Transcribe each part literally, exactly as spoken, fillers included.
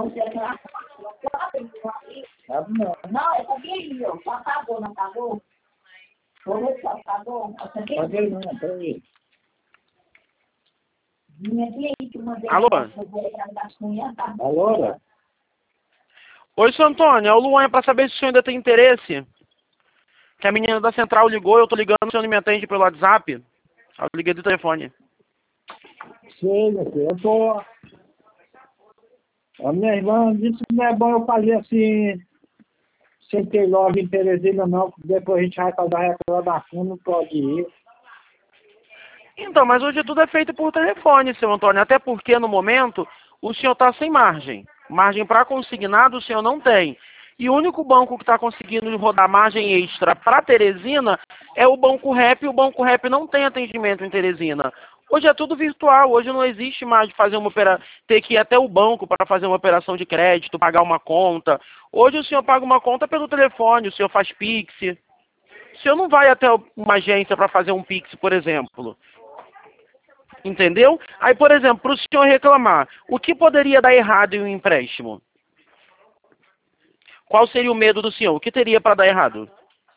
Não, não, é também eu. Só acabou, não acabou? Vou ver se acabou. Pode ir, não, pode ir. Alô? Alô? Oi, seu Antônio, é o Luan, é pra saber se o senhor ainda tem interesse. Que a menina da central ligou, eu tô ligando, o senhor não me atende pelo WhatsApp. Eu liguei do telefone. Sei, meu filho, eu tô... A minha irmã disse que não é bom eu fazer assim, sem ter loja em Teresina, não, porque depois a gente vai fazer a reclamação, não pode ir. Então, mas hoje tudo é feito por telefone, seu Antônio, até porque no momento o senhor está sem margem. Margem para consignado o senhor não tem. E o único banco que está conseguindo rodar margem extra para Teresina é o Banco Rep, e o Banco Rep não tem atendimento em Teresina. Hoje é tudo virtual, hoje não existe mais de fazer uma opera... ter que ir até o banco para fazer uma operação de crédito, pagar uma conta. Hoje o senhor paga uma conta pelo telefone, o senhor faz Pix. O senhor não vai até uma agência para fazer um Pix, por exemplo. Entendeu? Aí, por exemplo, para o senhor reclamar, o que poderia dar errado em um empréstimo? Qual seria o medo do senhor? O que teria para dar errado?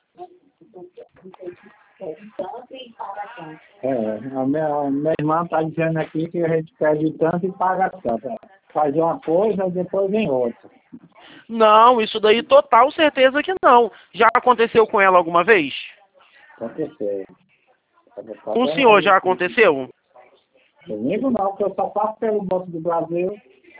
É, a minha, a minha irmã está dizendo aqui que a gente pede tanto e paga tanto. Fazer uma coisa e depois vem outra. Não, isso daí total certeza que não. Já aconteceu com ela alguma vez? Aconteceu. Com o senhor já aconteceu? Comigo não, porque eu só passo pelo Banco do Brasil.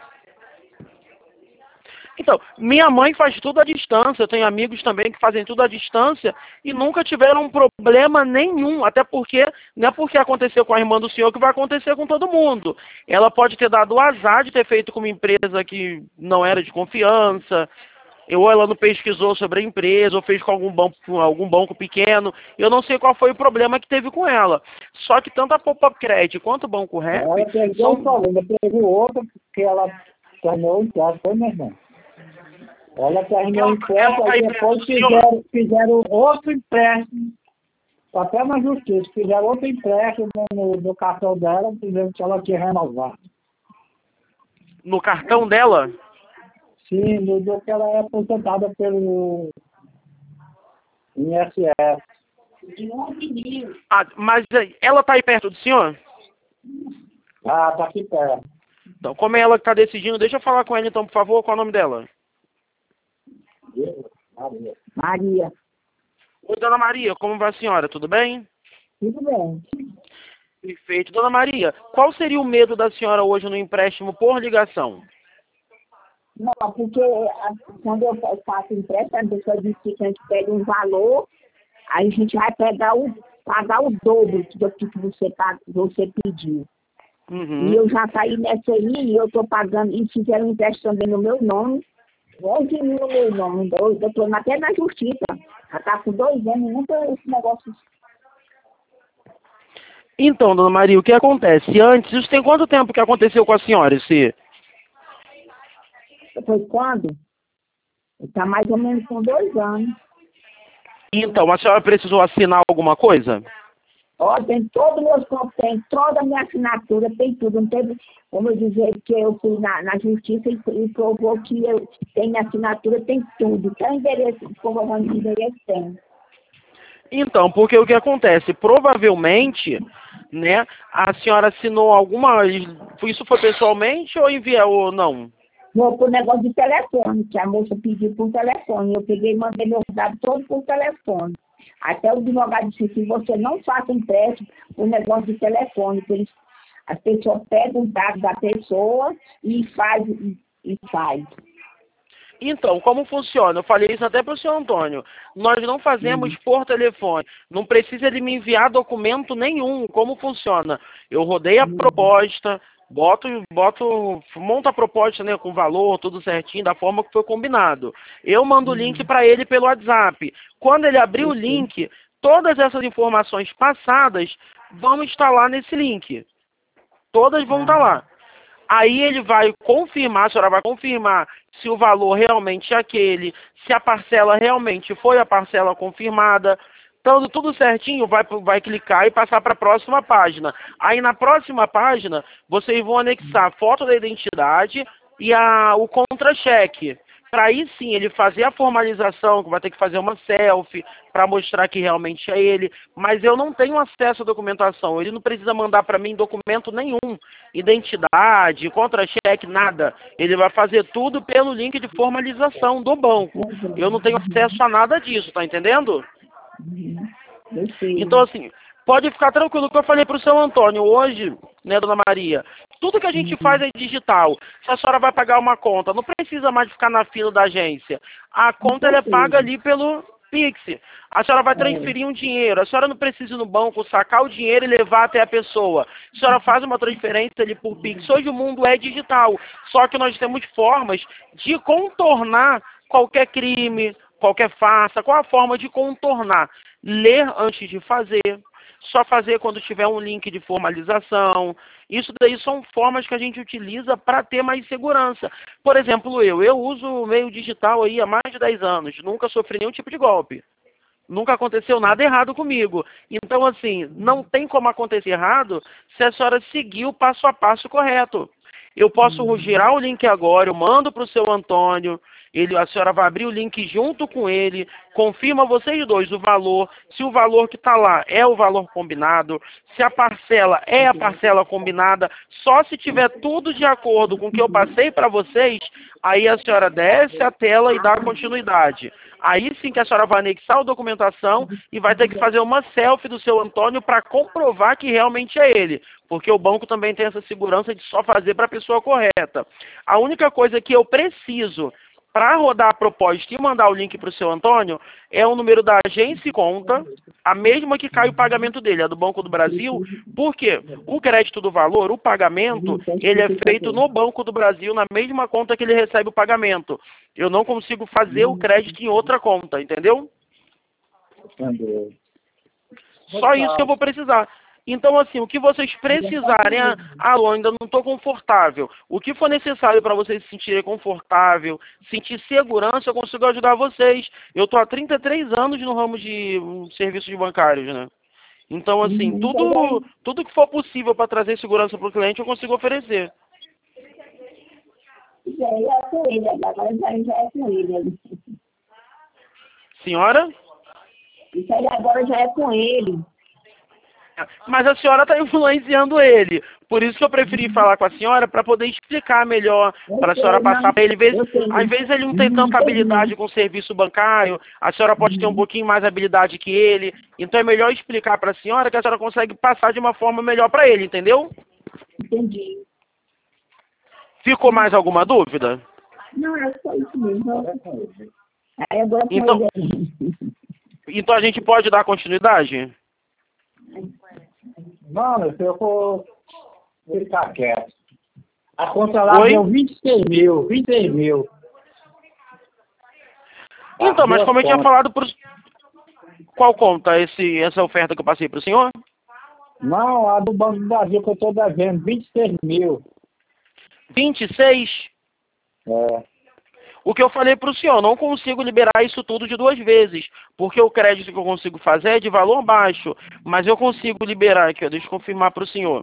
Então, minha mãe faz tudo à distância, eu tenho amigos também que fazem tudo à distância e nunca tiveram problema nenhum, até porque não é porque aconteceu com a irmã do senhor que vai acontecer com todo mundo. Ela pode ter dado o azar de ter feito com uma empresa que não era de confiança, ou ela não pesquisou sobre a empresa, ou fez com algum banco, com algum banco pequeno. Eu não sei qual foi o problema que teve com ela. Só que tanto a Pop-Up Credit quanto o Banco Rep... Ela pegou são... um problema, teve outro, porque ela tornou o caso, foi, meu irmão? Ela terminou o empréstimo e depois fizeram, fizeram outro empréstimo, até na justiça, fizeram outro empréstimo no, no cartão dela, dizendo que ela tinha renovado. No cartão dela? Sim, no dia que ela é aposentada pelo I N S S. Ah, mas ela está aí perto do senhor? Ah, tá aqui perto. Então, como é ela que está decidindo, deixa eu falar com ela então, por favor, qual é o nome dela? Maria. Maria. Oi, dona Maria, como vai a senhora? Tudo bem? Tudo bem. Perfeito. Dona Maria, qual seria o medo da senhora hoje no empréstimo por ligação? Não, porque a- quando eu faço empréstimo, a pessoa diz que a gente pega um valor, aí a gente vai pegar o, pagar o dobro do que você, pag- você pediu. Uhum. E eu já saí nessa aí e eu estou pagando, e fizeram um empréstimo também no meu nome, onze mil no meu nome, eu estou até na justiça, já está com dois anos, nunca esse negócio. Então, dona Maria, o que acontece? Antes, isso tem quanto tempo que aconteceu com a senhora, esse... Foi quando? Está mais ou menos com dois anos. Então, a senhora precisou assinar alguma coisa? Ó, tem todos os meus pontos, tem toda a minha assinatura, tem tudo. Não teve como eu dizer que eu fui na, na justiça e, e provou que eu tenho minha assinatura, tem tudo. Tem endereço, comprovando de endereço, tem. Então, porque o que acontece? Provavelmente, né, a senhora assinou alguma... Isso foi pessoalmente ou enviou ou não? Vou pro negócio de telefone, que a moça pediu por telefone. Eu peguei e mandei meus dados todos por telefone. Até o advogado disse que você não faça empréstimo por negócio de telefone, porque eles, as pessoas pegam os dados da pessoa e faz, e, e faz. Então, como funciona? Eu falei isso até para o senhor Antônio. Nós não fazemos por telefone. Não precisa ele me enviar documento nenhum. Como funciona? Eu rodei a proposta, boto, boto, monto a proposta, né, com valor, tudo certinho, da forma que foi combinado. Eu mando o link para ele pelo WhatsApp. Quando ele abrir o link, todas essas informações passadas vão estar lá nesse link. Todas vão estar lá. Aí ele vai confirmar, a senhora vai confirmar se o valor realmente é aquele, se a parcela realmente foi a parcela confirmada. Então, tudo certinho, vai, vai clicar e passar para a próxima página. Aí, na próxima página, vocês vão anexar foto da identidade, e a, o contra-cheque. Para aí sim ele fazer a formalização, que vai ter que fazer uma selfie para mostrar que realmente é ele, mas eu não tenho acesso à documentação, ele não precisa mandar para mim documento nenhum, identidade, contra-cheque, nada. Ele vai fazer tudo pelo link de formalização do banco. Eu não tenho acesso a nada disso, tá entendendo? Então assim, pode ficar tranquilo que eu falei para o seu Antônio hoje, né, dona Maria? Tudo que a gente faz é digital. Se a senhora vai pagar uma conta, não precisa mais ficar na fila da agência. A conta ela é paga ali pelo Pix. A senhora vai transferir um dinheiro. A senhora não precisa ir no banco sacar o dinheiro e levar até a pessoa. A senhora faz uma transferência ali por Pix. Hoje o mundo é digital. Só que nós temos formas de contornar qualquer crime, qualquer farsa. Qual a forma de contornar? Ler antes de fazer. Só fazer quando tiver um link de formalização. Isso daí são formas que a gente utiliza para ter mais segurança. Por exemplo, eu, eu uso o meio digital aí há mais de dez anos, nunca sofri nenhum tipo de golpe. Nunca aconteceu nada errado comigo. Então, assim, não tem como acontecer errado se a senhora seguir o passo a passo correto. Eu posso girar o link agora, eu mando para o seu Antônio, ele, a senhora vai abrir o link junto com ele, confirma vocês dois o valor, se o valor que está lá é o valor combinado, se a parcela é a parcela combinada, só se tiver tudo de acordo com o que eu passei para vocês, aí a senhora desce a tela e dá continuidade. Aí sim que a senhora vai anexar a documentação e vai ter que fazer uma selfie do seu Antônio para comprovar que realmente é ele. Porque o banco também tem essa segurança de só fazer para a pessoa correta. A única coisa que eu preciso para rodar a proposta e mandar o link para o seu Antônio é o número da agência e conta, a mesma que cai o pagamento dele, a do Banco do Brasil. Por quê? O crédito do valor, o pagamento, ele é feito no Banco do Brasil, na mesma conta que ele recebe o pagamento. Eu não consigo fazer o crédito em outra conta, entendeu? Entendeu? Só isso que eu vou precisar. Então, assim, o que vocês precisarem, ah, alô, ainda não estou confortável. O que for necessário para vocês se sentirem confortável, sentir segurança, eu consigo ajudar vocês. Eu estou há trinta e três anos no ramo de um, serviços bancários, né? Então, assim, tudo, tudo que for possível para trazer segurança para o cliente, eu consigo oferecer. Já é com ele, agora já, já é com ele. Senhora? Isso aí agora já é com ele. Mas a senhora está influenciando ele. Por isso que eu preferi falar com a senhora para poder explicar melhor, para a senhora passar para ele. Às vezes, às vezes ele não tem tanta habilidade com o serviço bancário, a senhora pode ter um pouquinho mais habilidade que ele. Então é melhor explicar para a senhora que a senhora consegue passar de uma forma melhor para ele, entendeu? Entendi. Ficou mais alguma dúvida? Não, é só isso mesmo. Aí agora com Então, ele. então a gente pode dar continuidade? Mano, se eu for ficar quieto. A conta lá Oi? deu vinte e seis mil, vinte e seis mil. Então, mas As como eu duas tinha contas. falado por... Qual conta esse, essa oferta que eu passei para o senhor? Não, a do Banco do Brasil que eu estou devendo, vinte e seis mil. vinte e seis? É. O que eu falei para o senhor, não consigo liberar isso tudo de duas vezes, porque o crédito que eu consigo fazer é de valor baixo, mas eu consigo liberar aqui, ó, deixa eu confirmar para o senhor.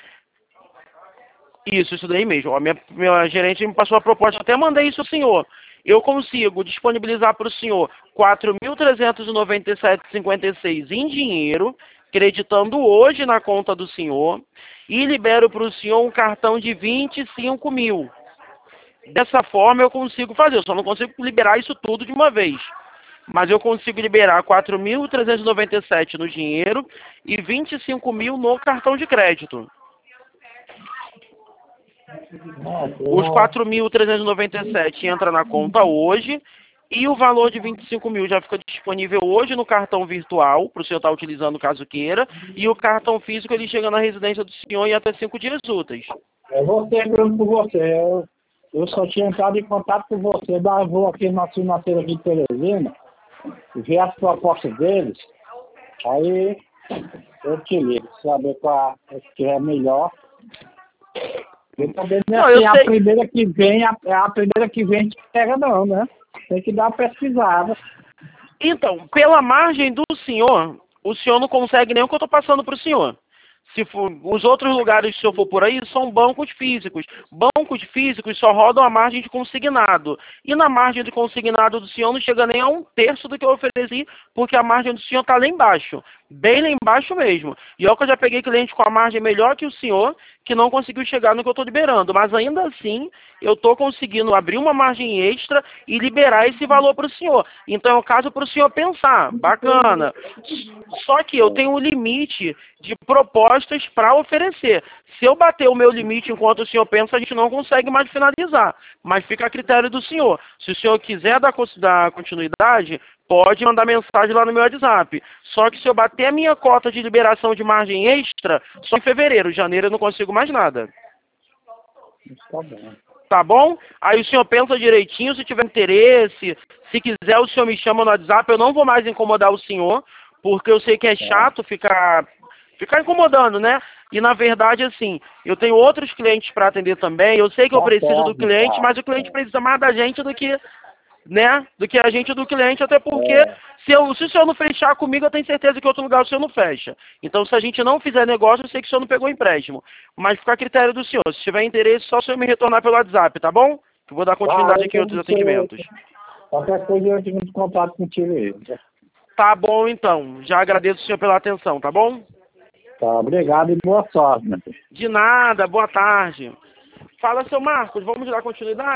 Isso, isso daí mesmo. A minha, minha gerente me passou a proposta, até mandei isso ao senhor. Eu consigo disponibilizar para o senhor quatro mil trezentos e noventa e sete reais e cinquenta e seis centavos em dinheiro, creditando hoje na conta do senhor, e libero para o senhor um cartão de vinte e cinco mil. Dessa forma eu consigo fazer, eu só não consigo liberar isso tudo de uma vez. Mas eu consigo liberar quatro mil trezentos e noventa e sete no dinheiro e vinte e cinco mil no cartão de crédito. Os quatro mil trezentos e noventa e sete entra na conta hoje e o valor de vinte e cinco mil já fica disponível hoje no cartão virtual, para o senhor estar utilizando caso queira, e o cartão físico ele chega na residência do senhor em até cinco dias úteis. Eu vou ser grande por você. Eu, eu só tinha entrado em contato com você, mas eu vou aqui na financeira de Teresina, ver as propostas deles, aí eu te ligo, saber qual é que é melhor. Eu também não é Não, eu assim, a sei. primeira que vem, a, a primeira que vem te pega não, né? Tem que dar uma pesquisada. Então, pela margem do senhor, o senhor não consegue nem o que eu estou passando para o senhor. Se for, os outros lugares, se eu for por aí, são bancos físicos. Bancos físicos só rodam a margem de consignado. E na margem de consignado do senhor não chega nem a um terço do que eu ofereci, porque a margem do senhor está lá embaixo. Bem lá embaixo mesmo. E eu que eu já peguei cliente com a margem melhor que o senhor, que não conseguiu chegar no que eu estou liberando. Mas ainda assim, eu estou conseguindo abrir uma margem extra e liberar esse valor para o senhor. Então é um caso para o senhor pensar. Bacana. Só que eu tenho um limite de propostas para oferecer. Se eu bater o meu limite enquanto o senhor pensa, a gente não consegue mais finalizar. Mas fica a critério do senhor. Se o senhor quiser dar, dar continuidade, pode mandar mensagem lá no meu WhatsApp. Só que se eu bater a minha cota de liberação de margem extra, só em fevereiro. Janeiro eu não consigo mais nada. Tá bom. Tá bom? Aí o senhor pensa direitinho, se tiver interesse, se quiser o senhor me chama no WhatsApp, eu não vou mais incomodar o senhor, porque eu sei que é chato ficar, ficar incomodando, né? E na verdade, assim, eu tenho outros clientes para atender também, eu sei que eu preciso do cliente, mas o cliente precisa mais da gente do que, né, do que a gente do cliente, até porque É. se, eu, se o senhor não fechar comigo, eu tenho certeza que em outro lugar o senhor não fecha. Então, se a gente não fizer negócio, eu sei que o senhor não pegou empréstimo. Mas fica a critério do senhor. Se tiver interesse, só o senhor me retornar pelo WhatsApp, tá bom? Que eu vou dar continuidade Ah, aqui em outros atendimentos. Qualquer coisa eu tenho contato contigo aí. Tá bom, então. Já agradeço o senhor pela atenção, tá bom? Tá, obrigado e boa sorte, meu filho. De nada, boa tarde. Fala, seu Marcos, vamos dar continuidade?